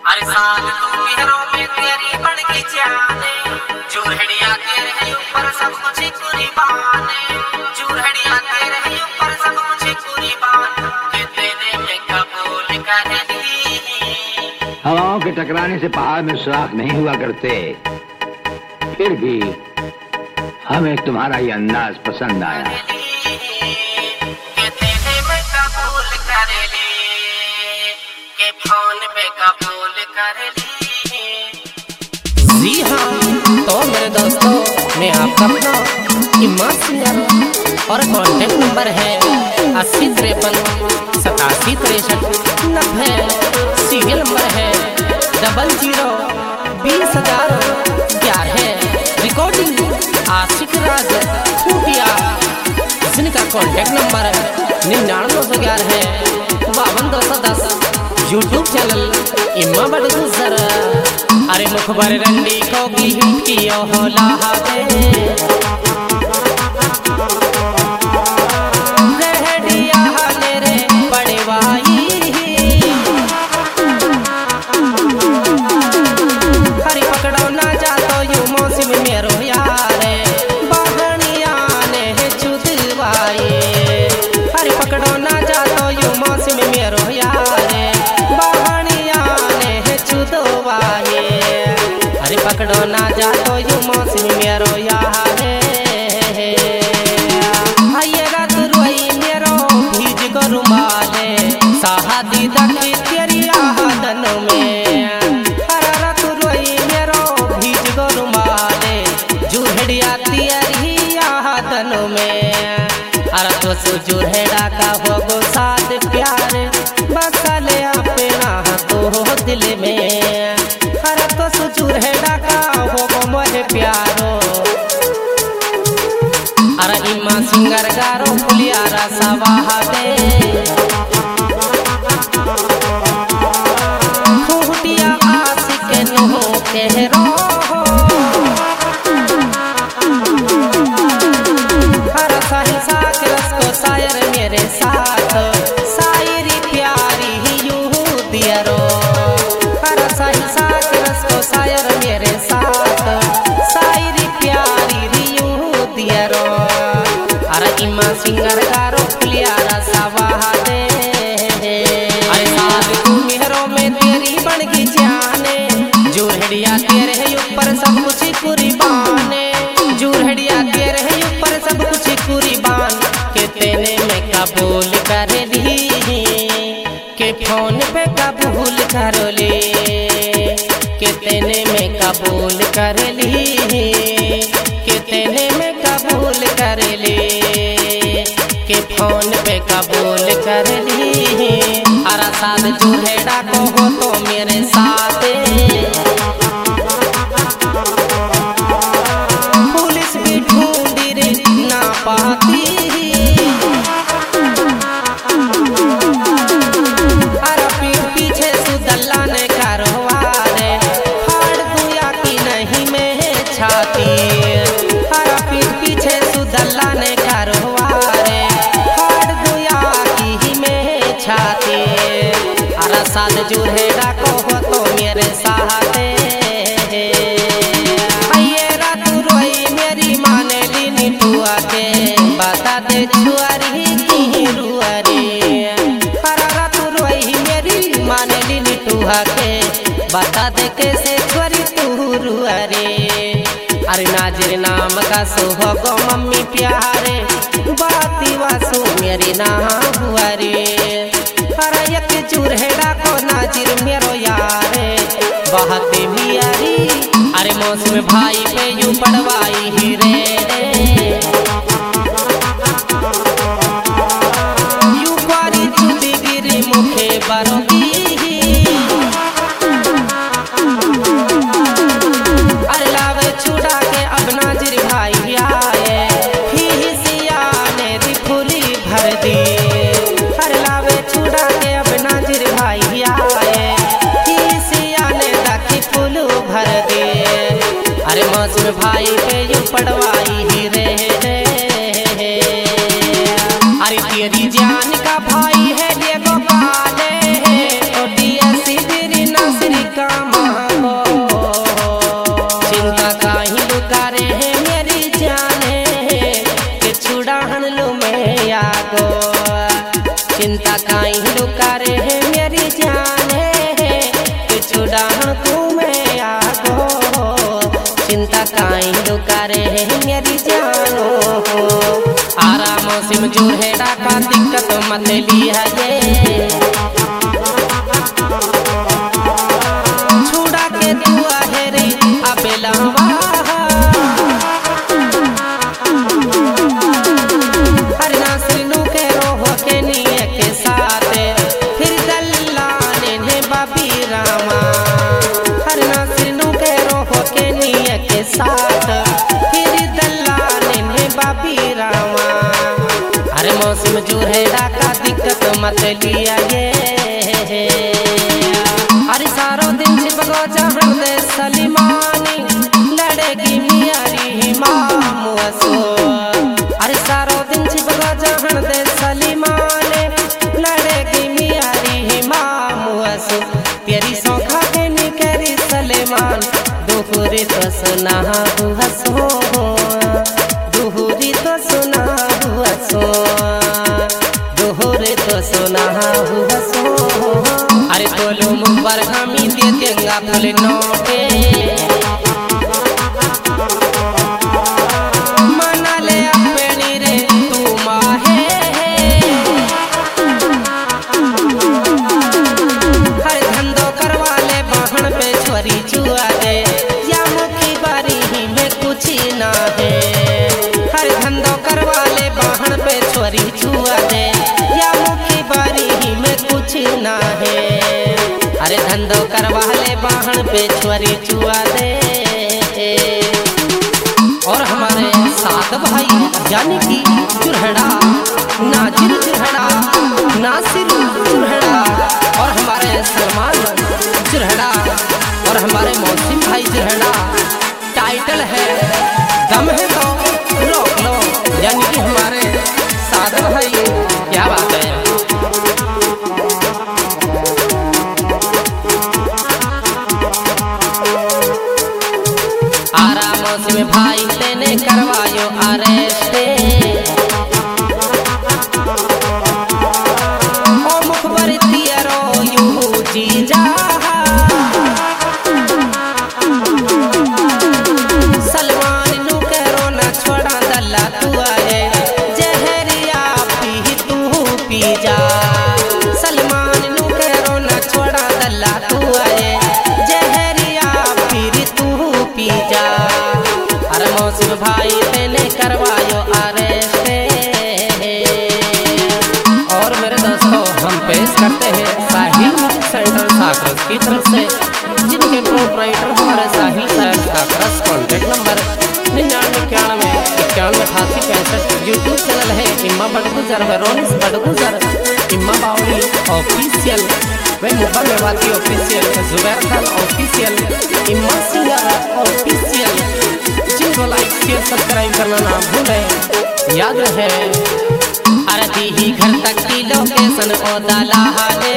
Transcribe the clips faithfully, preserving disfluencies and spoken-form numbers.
अरे साल तू मेहरों में तेरी बन की जाने, चूरहड़िया तेरे है ऊपर सब कुछ कुर्बाने, चूरहड़िया तेरे है ऊपर सब कुछ कुर्बान, के तेरे में कबूल कर ली। हवाओं के टकराने से पहाड़ में सुराख नहीं हुआ करते, फिर भी हमें तुम्हारा ये अंदाज पसंद आया। के तेरे में कबूल कर ली, के फोन पे कबूल कर ली। जी हाँ, तो मेरे दोस्तों, मैं आपका अपना इम्मा सिंगर और कॉन्टेक्ट नंबर है अस्सी तिरपन सतासी तिरसठ नब्बे। सीरियल नंबर है डबल जीरो बीस हजार ग्यारह। रिकॉर्डिंग आशिक राज खूटिया, जिनका कॉन्टेक्ट नंबर है निन्यानवे दो सौ ग्यारह बावन दो सौ दस। यूट्यूब चैनल इम्मा बड़ गुजर। अरे मुखबर रंडी को की हिट की हो लाहाते, रेडिया मेरे बड़े भाई। हरी पकड़ो ना जातो यू मौसम मेरो यारे, बहनिया ने चुदवाई। हरी पकड़ो ना जातो यू मौसम मेरो यारे, बहनिया ने चुदवाई। अरे पकड़ो ना जातो यू मौसम मेरो यारे, ये रात रोई मेरो भीज को रुमाले, शादी दखी तेरी आहदन में। हरा रात रोई मेरो भीज को रुमाले, जुहड़िया तेरी आहदन में। अरे तो सुजुहड़ा का हो गो साथ प्यार, बसले अपना तो दिल में। अरे तो सुजुहड़ा का हो गो मोहे प्यारो, अरे इम्मा सिंगर गारो पुलियारा सवाहा दे। खूटिया आशिक नो कहरो, हर साहिल साक रस को शायर मेरे साथ, शायरी प्यारी ही यूं दियरो। हर साहिल साक रस को शायर मेरे साथ, शायरी प्यारी ही यूं दियरो। अरे इम्मा सिंगर गारो पुलियारा सवाहा दे। अरे साथ तू मेहरों में तेरी बन की जाने, जुरहड़िया तेरे है ऊपर सब कुछ कुर्बाने, जुरहड़िया तेरे है ऊपर सब कुछ कुर्बान, के तेने में कबूल कर ली, के फोन पे कबूल कर ली, के तेने में कबूल कर ली, के तेने में कबूल कर ली, के फोन पे कबूल कर ली। अरे साथ जुरहड़ा को हो तो मेरे साथ, पुलिस भी ढूंढी रे ना पाती। अरे पीठ पीछे सुदल्ला ने कारोबारे, फाड़ दुया की नहीं में छाती। अरे पीठ पीछे सुदल्ला ने कारोबारे, फाड़ दुया की ही में छाती। अरे साथ जुरहड़ा को हो तो मेरे साथ, बता दे छुआरी की रुआरी। हरा रात रोई मेरी मान ली टूहा के, बता दे कैसे छुआरी तू रुआरी। अरे नाजिर नाम का सुहो गो मम्मी प्यारे, बाती वासु मेरी ना हुआरी। हरा एक चूरहेड़ा को नाजिर मेरो यारे, बहते मियारी। अरे मौसम भाई पे यू पड़वाई ही रे, मुखे बरोगी। अरे लावे छुड़ा के अब नाजिर भाई आए, ही सिया ने दी फूली भर दी। अरे लावे छुड़ा के अब नाजिर भाई आए, ही सिया ने दाखी फूल भर दी। अरे मौसम भाई पे यू पड़वा है मेरी जानो आरा मौसम जोरहेड़ा का दिक्कत मत लिया ये छुड़ा के दुआ है रे अबेलावा हर नासरिनों के रोह के निये के साथ फिर दल्लाने ने बाबी रामा हर नासरिनों के रोह के निये के साथ फिर दल्लाने ने बाबी रामा अरे मौसम जोरहेड़ा का दिक्कत मत लिया ये अरे सारो दिन चिपको जहाँ दे सलीमानी लड़ेगी मियारी मामू असो अरे सारो दिन चिपको जहाँ दे सलीमानी लड़ेगी मियारी मामू असो तेरी सौखा के निकरी सलेमान दुहुरी तो सुना हुआ सो दुहुरी तो सुना हुआ सो दुहुरी तो सुना हुआ सो अरे तोलो मुबर हमी दे देंगा फुल नोटे मना ले अपनी रे तू माहे हर धंधो करवा ले बाहन पे छोरी चुआ दे या मुखी बारी ही में कुछ ना है हर धंधो करवा ले बाहन पे छोरी चुआ दे या मुखी बारी ही में कुछ ना है अरे धंधो करवा ले बाहन पे छोरी चुआ दे और हमारे सात भाई यानी कि चुरहड़ा नाजिर चुरहड़ा नासिर चुरहड़ा और हमारे सलमान चुरहड़ा और हमारे मौसिम भाई चुरहड़ा टाइटल है दम है तो रोक लो यानी कि हमारे सात भाई क्या बात है आरा मौसम भाई तेने करवायो अरेस्ट ओ मुखबर तियरो यू जी जा सलमान नु करो ना छोड़ा दल्ला तू आए जहरिया पी तू पी जा सलमान नु करो ना छोड़ा दल्ला तू आए जहरिया फिर तू पी जा अरे मौसम भाई तेने करवायो अरेस्ट और मेरे दोस्तों हम पेश करते हैं साहिल म्यूजिक सेंटर साकरस की तरफ से जिनके प्रोपराइटर हमारे साहिल सर साकरस कॉन्टेक्ट नंबर निन्यानवे इक्यानवे इक्यानवे अठासी पैंसठ यूट्यूब चैनल है इम्मा बड़गुजर व रोनिस बड़गुजर इम्मा बावली ऑफिशियल वे Mubba Mewati official Zubair Khan official Imma singer official जिनको लाइक शेयर सब्सक्राइब करना ना भूलें याद रहे अरे दी घर तक की लोकेशन ओ दाला हाले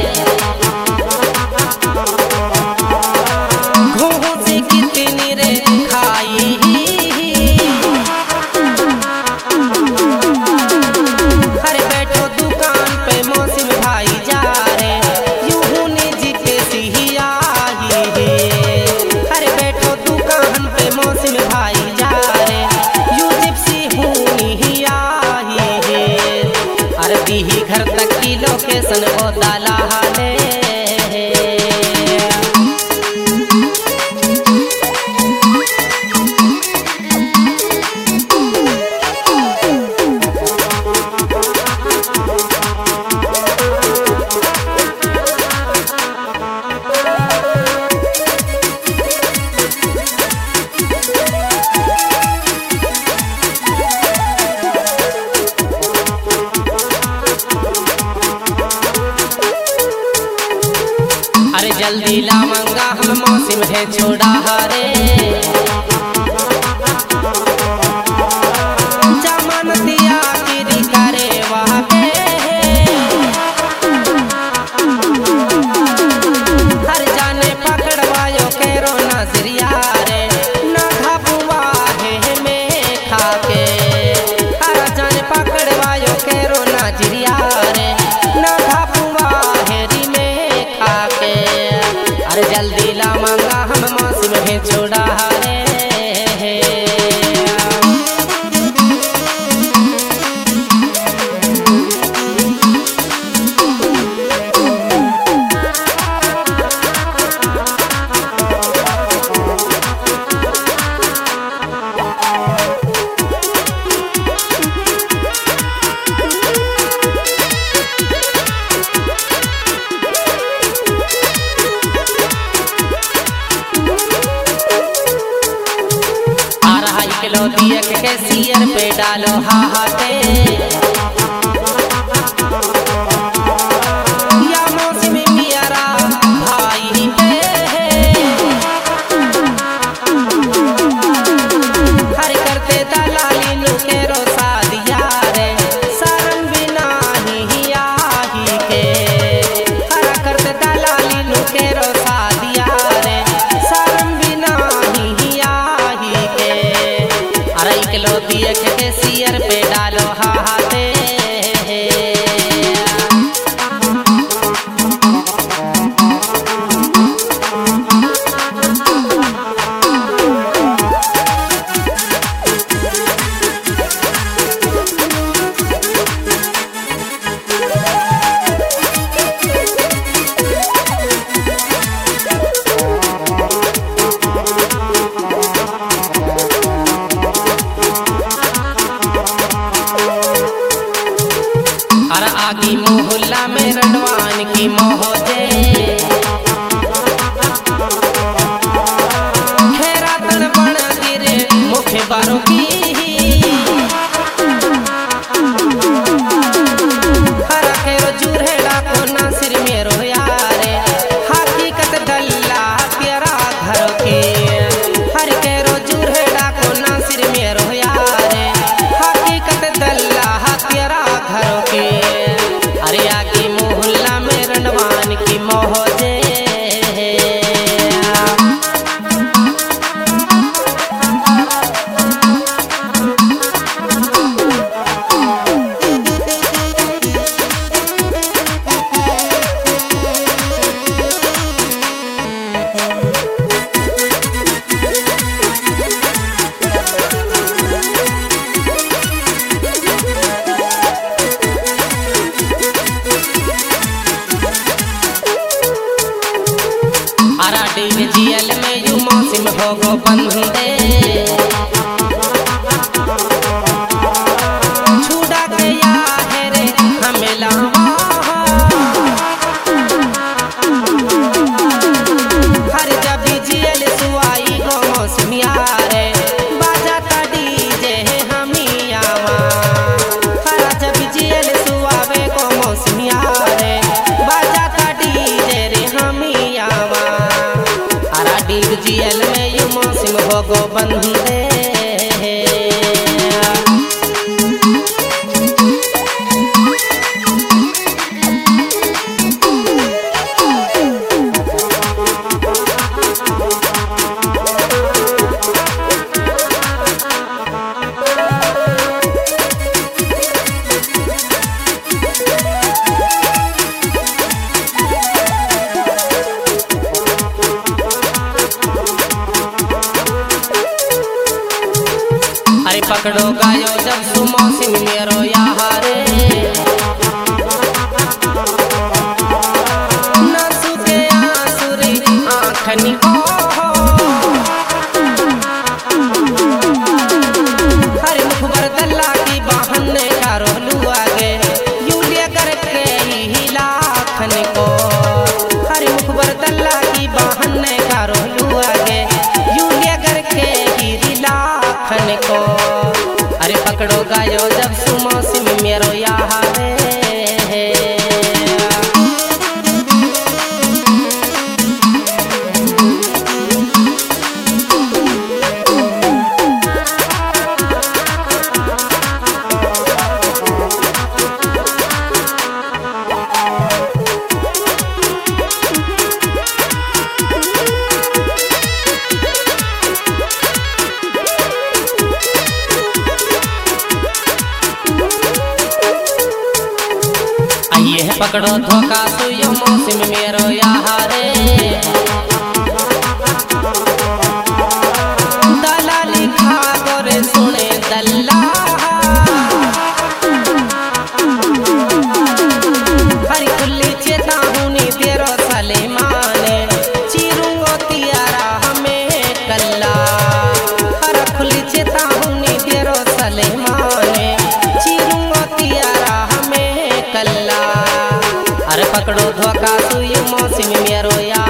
घोहों से कितनी रे खाई हर बैठो दुकान पे मौसम भाई जा रे यूं निजी के सी आई हर बैठो दुकान पे मौसम भाई जा रे यूं जिप्सी हूं नहीं आई अरे दी घर तक की लोकेशन ओ दाला हाले अरे जल्दी लावंगा हम मौसम है छोड़ा हारे जमान दिया तेरी करे वहाँ पे हर जाने पकड़वायो केरो नजरिया रे ना घबुआ है में खाके हर जाने पकड़वायो केरो नजरिया रे ना घबुआ है री में खाके अरे जल्दी लावंगा हम मौसम है छोड़ा रे देख के सियर पे डालो हाथे या मौसमी मियारा भाई पे हर करते दलाली लुके रो सादिया रे शर्म बिना ही आही के हर करते दलाली लुके रो सादिया रे शर्म बिना ही आही के अरे किलो दिए के सियर पे डालो हाथे आगी मोहल्ला में रडवान की मोहजे खेरा तन बन गिरे मुखे बारों की हरा खेरो जुरहेड़ा को नासिर मेरो यारे हकीकत दल्ला तेरा घर के हर खेरो जुरहेड़ा को नासिर मेरो यारे हकीकत दल्ला तेरा घर के अरे आगे मोहल्ला में रंडवान की मोहजे जियल में यू मौसम हो गो बंदे छुड़ा गया है रे हमें लावा हर जब जियल सुआई गो मौसम यारे बाजा ता डीजे हमी आवा हर जब जियल सुआवे गो मौसम यारे बाजा ता डीजे रे हमी आवा जियल में यू मौसम हो गो बंदे अरे पकड़ो गायो जब सुमौसम मेरो यारे नासु के आसुरी आँखनी को हर मुखबर दल्ला की बहन का रोलू आगे यूलिया करके ही लाखन को हर मुखबर दल्ला की बहन का रोलू आगे यूलिया करके ही लाखन को अरे पकड़ो गायो जब सुमौसम मेरो यारे पकड़ो धोखा सुयो मौसम मेरो यारे दलाली खा गोरे सुने दल्ला हरी खुली चेता हुनी तेरो सलेमाने चिरूंगो तियारा हमें कल्ला हर खुली चेता हुनी तेरो सलेमाने चिरूंगो तियारा हमें कल्ला अरे पकड़ो धोखा सुई मौसम मेरो यार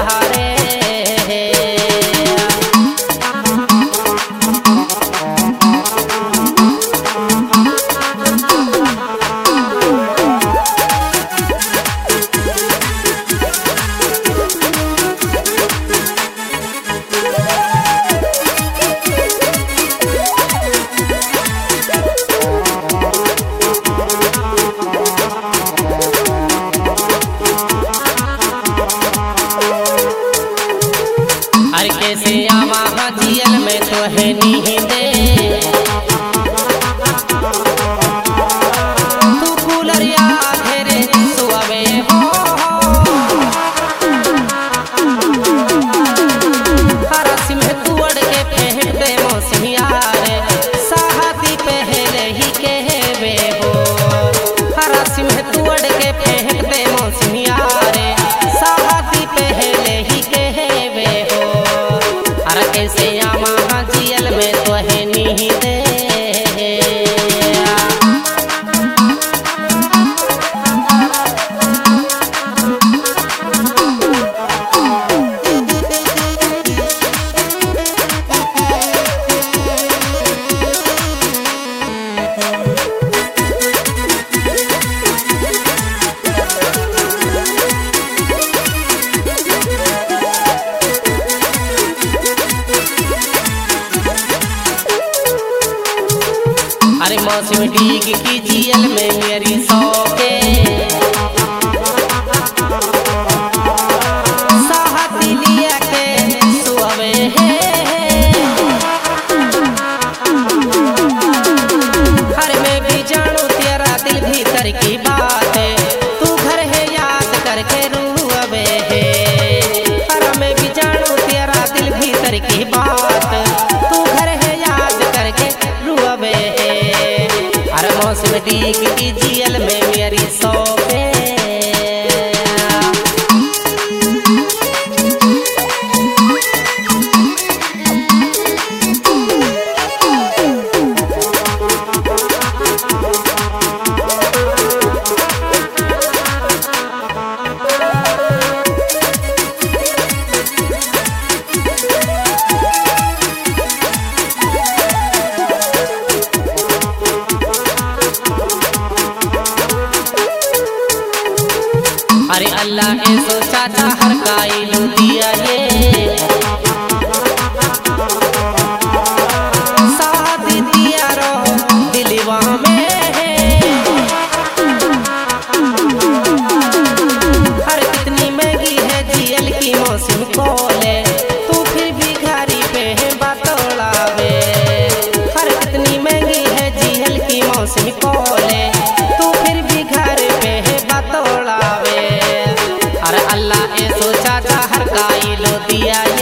अरे कैसे आवा जियल में तो है नींदे तू कूलर या घेरे सुअवे हो हरा सिम तू अड़ के फेंक दे मौसमिया रे साहती पहले ही कहवे हो हरा सिम तू अड़ के फेंक दे मौसमिया रे साहती पहले ही कहवे हो अरे कैसे आमा जियल में तो है नींदे अरे मौसम डीग की जियल में मेरी सौके साहती लिया के सुअवे है हर में भी जानू तेरा दिल भीतर की बात है तू घर है याद करके रूअवे है हर में भी जानू तेरा दिल भीतर की बात तू घर है याद करके रूअवे है अरे मौसम डीग की जियल में मेरी सौके अरे अल्लाह के सोचा था हर काई लो दिया ये साथ दिया रो दिलवा में हर कितनी महंगी है जियल की मौसम कोले तू फिर भी घारी पे है बतौलावे हर कितनी महंगी है जियल की मौसम कोले तू फिर भी घर पे है बतौलावे अरे अल्लाह ए सोचा था हर काई लो दिया